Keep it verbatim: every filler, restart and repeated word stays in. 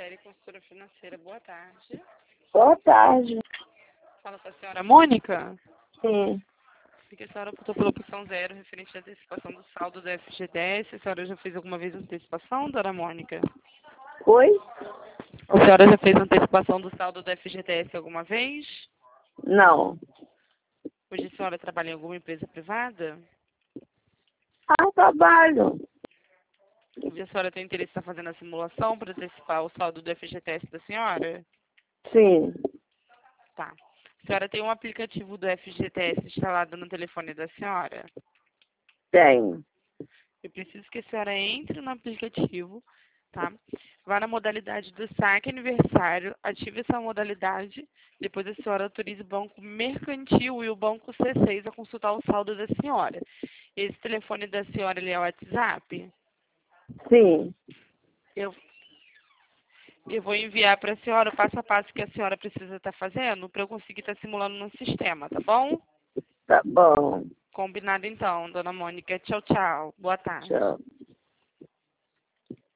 Gisele, consultora financeira. Boa tarde. Boa tarde. Fala com a senhora Mônica. Sim. Porque a senhora optou pela opção zero, referente à antecipação do saldo do F G T S. A senhora já fez alguma vez antecipação, dona Mônica? Oi? A senhora já fez antecipação do saldo do F G T S alguma vez? Não. Hoje a senhora trabalha em alguma empresa privada? Ah, trabalho. Hoje a senhora tem interesse em estar fazendo a simulação para antecipar o saldo do F G T S da senhora? Sim. Tá. A senhora tem um aplicativo do F G T S instalado no telefone da senhora? Tenho. Eu preciso que a senhora entre no aplicativo, tá? Vá na modalidade do saque aniversário, ative essa modalidade, depois a senhora autorize o banco mercantil e o banco C seis a consultar o saldo da senhora. Esse telefone da senhora, ele é o WhatsApp? Sim. Eu, eu vou enviar para a senhora o passo a passo que a senhora precisa estar fazendo para eu conseguir estar simulando no sistema, tá bom? Tá bom. Combinado então, dona Mônica. Tchau, tchau. Boa tarde. Tchau.